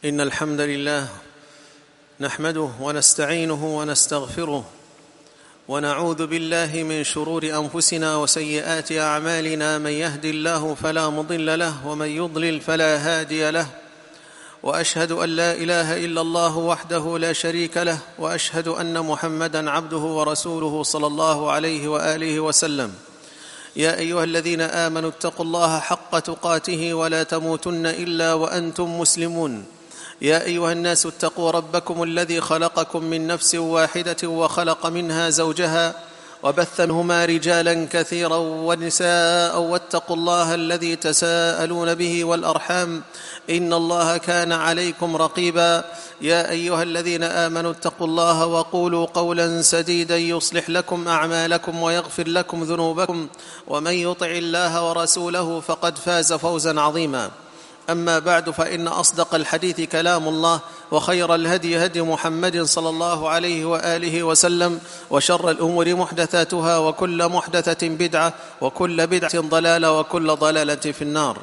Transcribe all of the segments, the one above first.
إن الحمد لله نحمده ونستعينه ونستغفره ونعوذ بالله من شرور أنفسنا وسيئات أعمالنا. من يهد الله فلا مضل له ومن يضلل فلا هادي له، وأشهد أن لا إله إلا الله وحده لا شريك له، وأشهد أن محمدًا عبده ورسوله صلى الله عليه وآله وسلم. يا أيها الذين آمنوا اتقوا الله حق تقاته ولا تموتن إلا وأنتم مسلمون. يا أيها الناس اتقوا ربكم الذي خلقكم من نفس واحدة وخلق منها زوجها وبث منهما رجالا كثيرا ونساء، واتقوا الله الذي تساءلون به والأرحام إن الله كان عليكم رقيبا. يا أيها الذين آمنوا اتقوا الله وقولوا قولا سديدا يصلح لكم أعمالكم ويغفر لكم ذنوبكم، ومن يطع الله ورسوله فقد فاز فوزا عظيما. أما بعد، فإن أصدق الحديث كلام الله، وخير الهدي هدي محمد صلى الله عليه وآله وسلم، وشر الأمور محدثاتها، وكل محدثة بدعة، وكل بدعة ضلالة، وكل ضلالة في النار.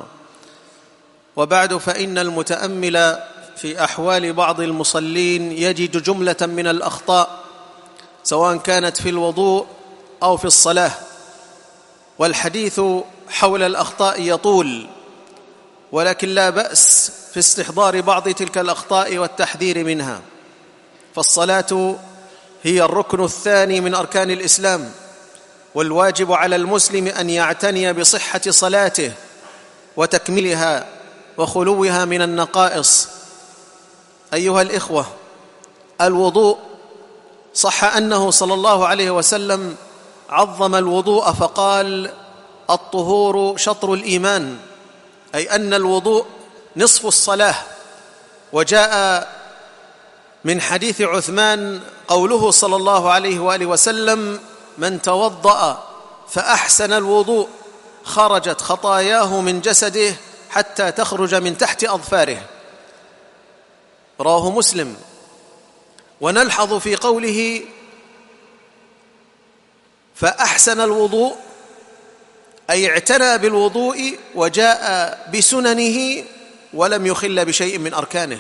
وبعد، فإن المتأمل في أحوال بعض المصلين يجد جملة من الأخطاء، سواء كانت في الوضوء أو في الصلاة، والحديث حول الأخطاء يطول، ولكن لا بأس في استحضار بعض تلك الأخطاء والتحذير منها. فالصلاة هي الركن الثاني من أركان الإسلام، والواجب على المسلم أن يعتني بصحة صلاته وتكميلها وخلوها من النقائص. أيها الإخوة، الوضوء صح أنه صلى الله عليه وسلم عظم الوضوء فقال: الطهور شطر الإيمان، أي أن الوضوء نصف الصلاة. وجاء من حديث عثمان قوله صلى الله عليه وآله وسلم: من توضأ فأحسن الوضوء خرجت خطاياه من جسده حتى تخرج من تحت أظفاره. رواه مسلم. ونلحظ في قوله فأحسن الوضوء أي اعتنى بالوضوء وجاء بسننه ولم يخل بشيء من أركانه.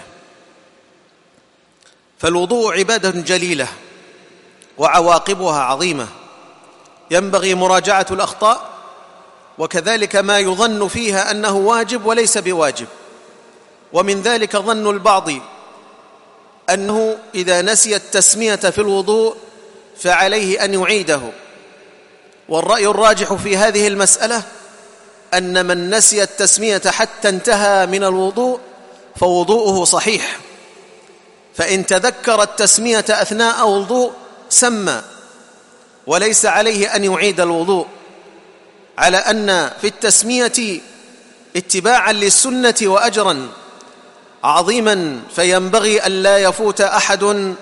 فالوضوء عبادة جليلة وعواقبها عظيمة، ينبغي مراجعة الأخطاء، وكذلك ما يظن فيها أنه واجب وليس بواجب. ومن ذلك ظن البعض أنه إذا نسي التسمية في الوضوء فعليه أن يعيده، والرأي الراجح في هذه المسألة أن من نسي التسمية حتى انتهى من الوضوء فوضوءه صحيح، فإن تذكر التسمية أثناء وضوء سمى، وليس عليه أن يعيد الوضوء، على أن في التسمية اتباعا للسنة وأجرا عظيما، فينبغي أن لا يفوت أحد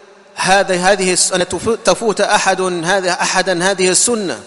تفوت أحدا هذه السنة،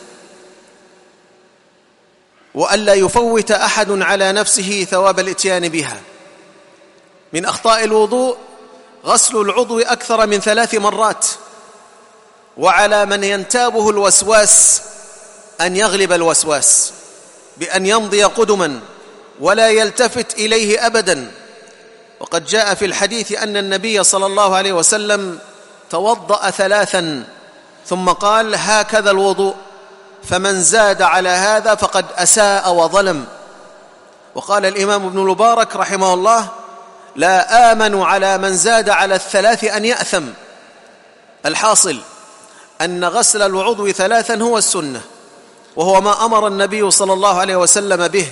وألا يفوت أحد على نفسه ثواب الإتيان بها. من أخطاء الوضوء غسل العضو أكثر من 3 مرات، وعلى من ينتابه الوسواس أن يغلب الوسواس بأن يمضي قدما ولا يلتفت إليه أبدا. وقد جاء في الحديث أن النبي صلى الله عليه وسلم توضأ 3 ثم قال: هكذا الوضوء، فمن زاد على هذا فقد أساء وظلم. وقال الإمام ابن المبارك رحمه الله: لا آمن على من زاد على 3 أن يأثم. الحاصل أن غسل العضو 3 هو السنة، وهو ما أمر النبي صلى الله عليه وسلم به.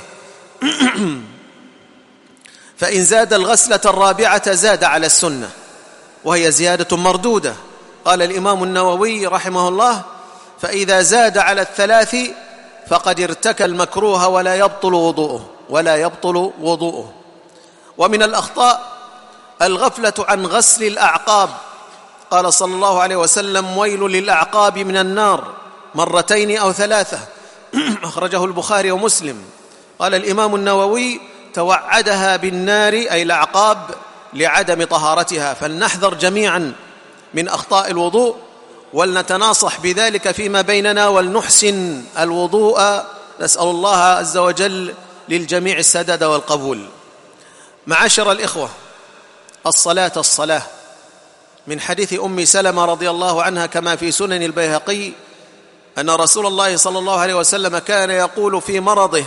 فإن زاد الغسلة 4 زاد على السنة، وهي زيادة مردودة. قال الإمام النووي رحمه الله: فإذا زاد على 3 فقد ارتكى المكروه ولا يبطل وضوءه. ومن الأخطاء الغفلة عن غسل الأعقاب. قال صلى الله عليه وسلم: ويل للأعقاب من النار 2 أو 3. أخرجه البخاري ومسلم. قال الإمام النووي: توعدها بالنار، أي الأعقاب، لعدم طهارتها. فلنحذر جميعا من أخطاء الوضوء، ولنتناصح بذلك فيما بيننا، ولنحسن الوضوء. نسأل الله عز وجل للجميع السداد والقبول. معاشر الإخوة، الصلاة من حديث أم سلمة رضي الله عنها كما في سنن البيهقي أن رسول الله صلى الله عليه وسلم كان يقول في مرضه: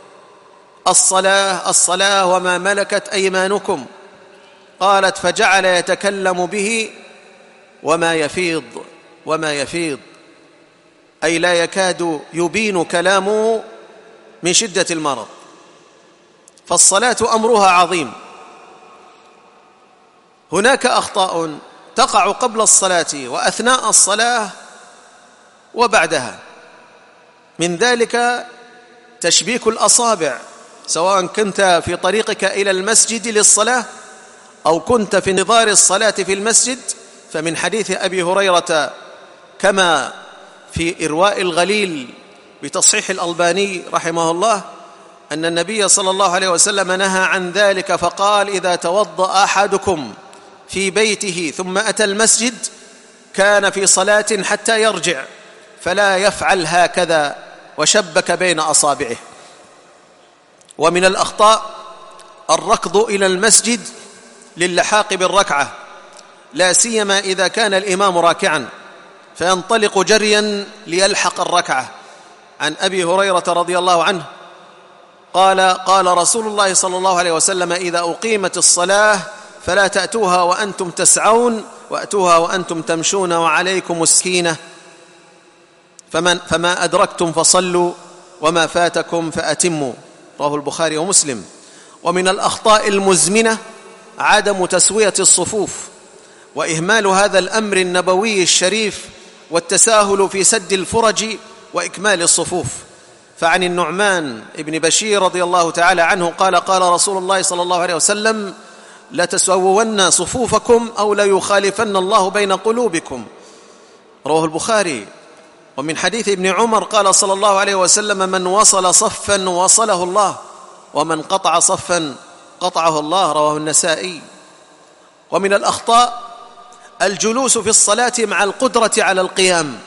الصلاة وما ملكت أيمانكم. قالت: فجعل يتكلم به وما يفيض أي لا يكاد يبين كلامه من شدة المرض. فالصلاة أمرها عظيم. هناك أخطاء تقع قبل الصلاة وأثناء الصلاة وبعدها، من ذلك تشبيك الأصابع، سواء كنت في طريقك إلى المسجد للصلاة أو كنت في انتظار الصلاة في المسجد. فمن حديث أبي هريرة كما في إرواء الغليل بتصحيح الألباني رحمه الله أن النبي صلى الله عليه وسلم نهى عن ذلك، فقال: إذا توضأ أحدكم في بيته ثم أتى المسجد كان في صلاة حتى يرجع فلا يفعل هكذا، وشبك بين أصابعه. ومن الأخطاء الركض إلى المسجد للحاق بالركعة، لا سيما إذا كان الإمام راكعا فينطلق جريا ليلحق الركعة. عن أبي هريرة رضي الله عنه قال رسول الله صلى الله عليه وسلم: إذا أقيمت الصلاة فلا تأتوها وأنتم تسعون، وأتوها وأنتم تمشون وعليكم السكينة، فما أدركتم فصلوا وما فاتكم فأتموا. رواه البخاري ومسلم. ومن الأخطاء المزمنة عدم تسوية الصفوف وإهمال هذا الأمر النبوي الشريف والتساهل في سد الفرج وإكمال الصفوف. فعن النعمان بن بشير رضي الله تعالى عنه قال رسول الله صلى الله عليه وسلم: لتسوون صفوفكم أو ليخالفن الله بين قلوبكم. رواه البخاري. ومن حديث ابن عمر قال صلى الله عليه وسلم: من وصل صفا وصله الله، ومن قطع صفا قطعه الله. رواه النسائي. ومن الأخطاء الجلوس في الصلاة مع القدرة على القيام.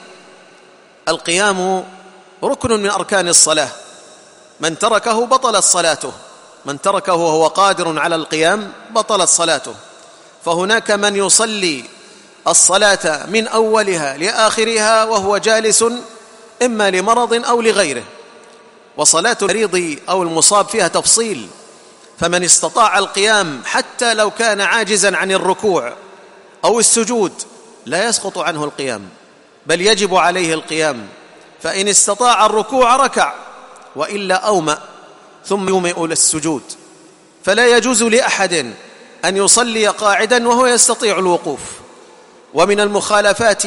القيام ركن من أركان الصلاة، من تركه بطلت صلاته، من تركه وهو قادر على القيام بطلت صلاته. فهناك من يصلي الصلاة من أولها لآخرها وهو جالس، إما لمرض أو لغيره، وصلاة المريض أو المصاب فيها تفصيل. فمن استطاع القيام حتى لو كان عاجزا عن الركوع أو السجود لا يسقط عنه القيام، بل يجب عليه القيام. فإن استطاع الركوع ركع، وإلا أومأ ثم يومئ للسجود. فلا يجوز لأحد أن يصلي قاعدا وهو يستطيع الوقوف. ومن المخالفات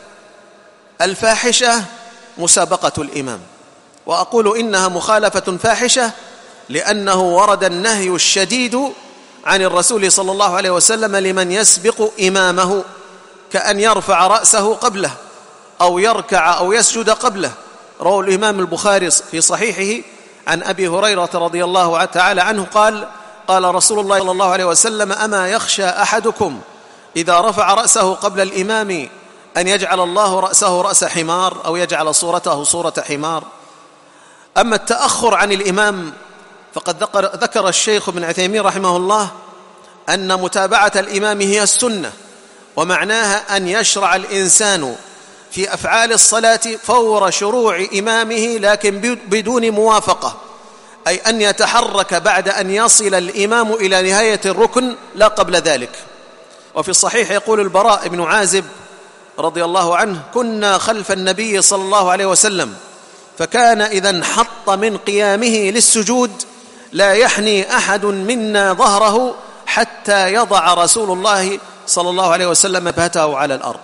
الفاحشة مسابقة الإمام، وأقول إنها مخالفة فاحشة لأنه ورد النهي الشديد عن الرسول صلى الله عليه وسلم لمن يسبق إمامه، كأن يرفع رأسه قبله أو يركع أو يسجد قبله. رواه الإمام البخاري في صحيحه عن أبي هريرة رضي الله تعالى عنه قال رسول الله صلى الله عليه وسلم: أما يخشى أحدكم إذا رفع رأسه قبل الإمام أن يجعل الله رأسه رأس حمار أو يجعل صورته صورة حمار. أما التأخر عن الإمام فقد ذكر الشيخ ابن عثيمين رحمه الله أن متابعة الإمام هي السنة، ومعناها أن يشرع الإنسان في أفعال الصلاة فور شروع إمامه، لكن بدون موافقة، أي أن يتحرك بعد أن يصل الإمام إلى نهاية الركن لا قبل ذلك. وفي الصحيح يقول البراء بن عازب رضي الله عنه: كنا خلف النبي صلى الله عليه وسلم، فكان إذا انحط من قيامه للسجود لا يحني أحد منا ظهره حتى يضع رسول الله صلى الله عليه وسلم جبهته على الأرض.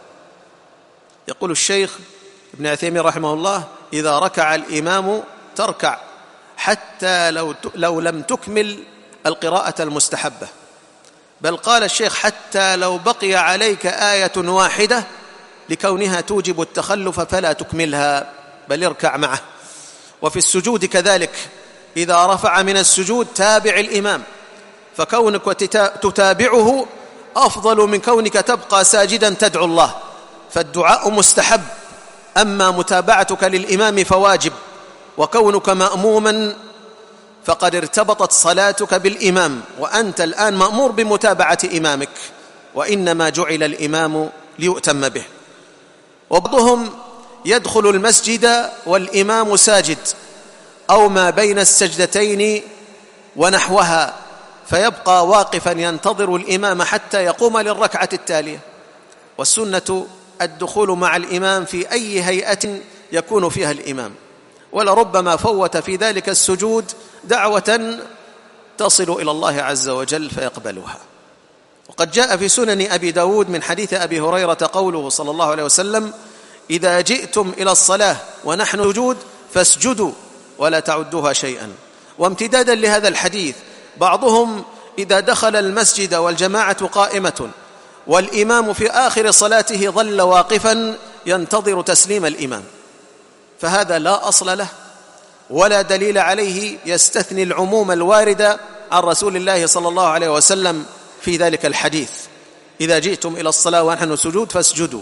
يقول الشيخ ابن عثيمين رحمه الله: إذا ركع الإمام تركع حتى لو لم تكمل القراءة المستحبة، بل قال الشيخ: حتى لو بقي عليك آية واحدة لكونها توجب التخلف فلا تكملها بل اركع معه. وفي السجود كذلك، إذا رفع من السجود تابع الإمام، فكونك تتابعه أفضل من كونك تبقى ساجدا تدعو الله، فالدعاء مستحب، أما متابعتك للإمام فواجب. وكونك مأموما فقد ارتبطت صلاتك بالإمام، وأنت الآن مأمور بمتابعة إمامك، وإنما جعل الإمام ليؤتم به. وبعضهم يدخل المسجد والإمام ساجد أو ما بين السجدتين ونحوها، فيبقى واقفا ينتظر الإمام حتى يقوم للركعة التالية. والسنة الدخول مع الإمام في أي هيئة يكون فيها الإمام، ولربما فوت في ذلك السجود دعوة تصل إلى الله عز وجل فيقبلها. وقد جاء في سنن أبي داود من حديث أبي هريرة قوله صلى الله عليه وسلم: إذا جئتم إلى الصلاة ونحن سجود فاسجدوا ولا تعدوها شيئا. وامتدادا لهذا الحديث، بعضهم إذا دخل المسجد والجماعة قائمة والإمام في آخر صلاته ظل واقفا ينتظر تسليم الإمام، فهذا لا أصل له ولا دليل عليه، يستثني العموم الوارد عن رسول الله صلى الله عليه وسلم في ذلك الحديث: إذا جئتم إلى الصلاة ونحن سجود فاسجدوا.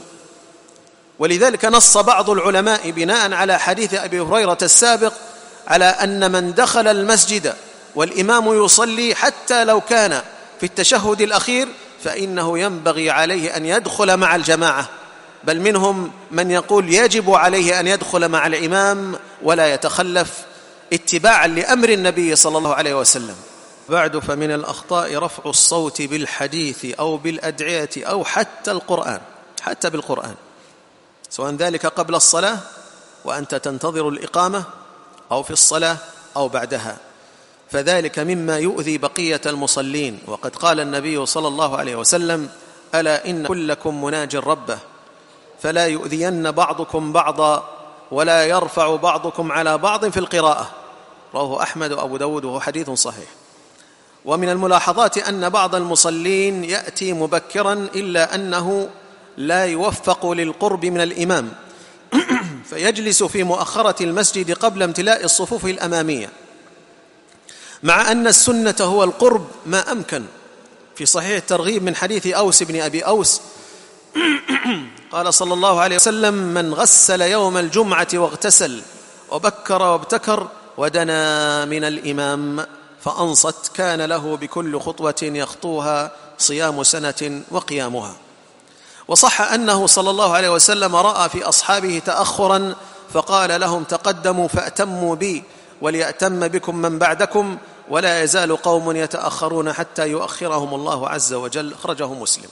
ولذلك نص بعض العلماء بناء على حديث أبي هريرة السابق على أن من دخل المسجد والإمام يصلي حتى لو كان في التشهد الأخير فإنه ينبغي عليه أن يدخل مع الجماعة، بل منهم من يقول يجب عليه أن يدخل مع الإمام ولا يتخلف اتباعا لأمر النبي صلى الله عليه وسلم. بعد، فمن الأخطاء رفع الصوت بالحديث أو بالأدعية أو حتى القرآن، حتى بالقرآن، سواء ذلك قبل الصلاة وأنت تنتظر الإقامة أو في الصلاة أو بعدها، فذلك مما يؤذي بقية المصلين. وقد قال النبي صلى الله عليه وسلم: ألا إن كلكم مناج ربه فلا يؤذين بعضكم بعضا ولا يرفع بعضكم على بعض في القراءة. رواه أحمد وأبو داود وهو حديث صحيح. ومن الملاحظات أن بعض المصلين يأتي مبكرا إلا أنه لا يوفق للقرب من الإمام فيجلس في مؤخرة المسجد قبل امتلاء الصفوف الأمامية، مع أن السنة هو القرب ما أمكن. في صحيح الترغيب من حديث أوس بن أبي أوس قال صلى الله عليه وسلم: من غسل يوم الجمعة واغتسل وبكر وابتكر ودنا من الإمام فأنصت كان له بكل خطوة يخطوها صيام سنة وقيامها. وصح أنه صلى الله عليه وسلم رأى في أصحابه تأخرا فقال لهم: تقدموا فأتموا بي وليأتم بكم من بعدكم ولا يزال قوم يتأخرون حتى يؤخرهم الله عز وجل. أخرجه مسلم.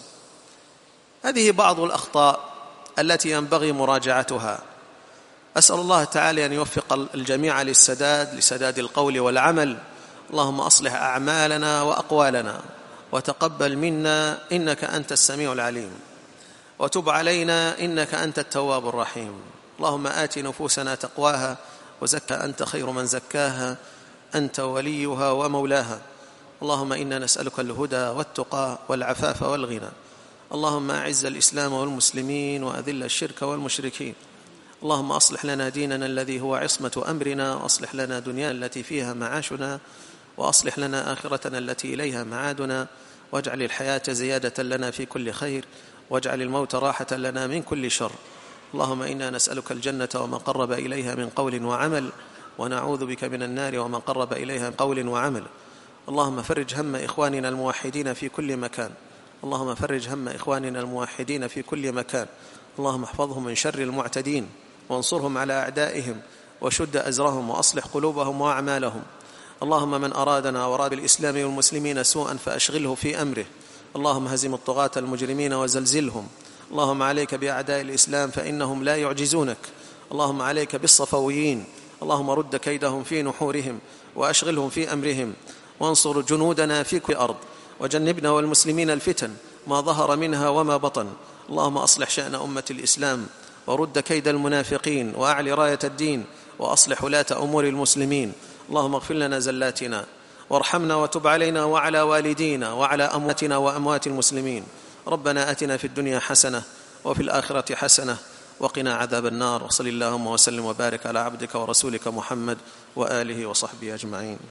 هذه بعض الأخطاء التي ينبغي مراجعتها. أسأل الله تعالى أن يوفق الجميع لسداد القول والعمل. اللهم أصلح أعمالنا وأقوالنا وتقبل منا إنك أنت السميع العليم، وتب علينا إنك أنت التواب الرحيم. اللهم آت نفوسنا تقواها وزكى أنت خير من زكاها، أنت وليها ومولاها. اللهم إنا نسألك الهدى والتقى والعفاف والغنى. اللهم أعز الإسلام والمسلمين وأذل الشرك والمشركين. اللهم أصلح لنا ديننا الذي هو عصمة أمرنا، وأصلح لنا دنيانا التي فيها معاشنا، وأصلح لنا آخرتنا التي إليها معادنا، واجعل الحياة زيادة لنا في كل خير، واجعل الموت راحة لنا من كل شر. اللهم إنا نسألك الجنة وما قرب إليها من قول وعمل، ونعوذ بك من النار وما قرب إليها من قول وعمل. اللهم فرج هم إخواننا الموحدين في كل مكان. اللهم فرج هم إخواننا الموحدين في كل مكان. اللهم احفظهم من شر المعتدين، وانصرهم على أعدائهم، وشد أزرهم، وأصلح قلوبهم وأعمالهم. اللهم من أرادنا وأراد الإسلام والمسلمين سوءا فأشغله في أمره. اللهم هزم الطغاة المجرمين وزلزلهم. اللهم عليك بأعداء الإسلام فإنهم لا يعجزونك. اللهم عليك بالصفويين. اللهم رد كيدهم في نحورهم وأشغلهم في أمرهم، وانصر جنودنا في كل أرض، وجنبنا والمسلمين الفتن ما ظهر منها وما بطن. اللهم أصلح شأن أمة الإسلام، ورد كيد المنافقين، وأعل راية الدين، وأصلح ولاة أمور المسلمين. اللهم اغفر لنا زلاتنا، وارحمنا وتب علينا وعلى والدينا وعلى أمواتنا وأموات المسلمين. ربنا آتنا في الدنيا حسنة وفي الآخرة حسنة وقنا عذاب النار. وصل اللهم وسلم وبارك على عبدك ورسولك محمد وآله وصحبه أجمعين.